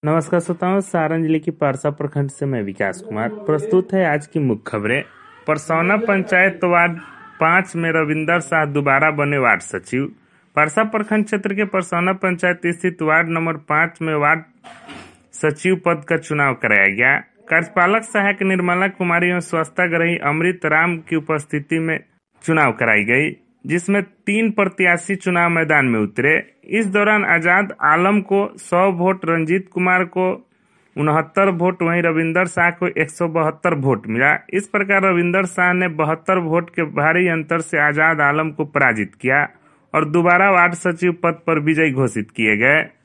नमस्कार श्रोताओं, सारण जिले की पारसा प्रखंड से मैं विकास कुमार। प्रस्तुत है आज की मुख्य खबरें। परसौना पंचायत वार्ड 5 में रविंदर शाह दोबारा बने वार्ड सचिव। पारसा प्रखंड क्षेत्र के परसौना पंचायत स्थित वार्ड नंबर 5 में वार्ड सचिव पद का चुनाव कराया गया। कार्यपालक सहायक निर्मला कुमारी एवं स्वच्छताग्रही अमृत राम की उपस्थिति में चुनाव कराई गई, जिसमें 3 प्रत्याशी चुनाव मैदान में उतरे। इस दौरान आजाद आलम को 100 वोट, रंजीत कुमार को 69 वोट, वहीं रविंदर शाह को 172 वोट मिला। इस प्रकार रविंदर शाह ने 72 वोट के भारी अंतर से आजाद आलम को पराजित किया और दोबारा वार्ड सचिव पद पर विजयी घोषित किए गए।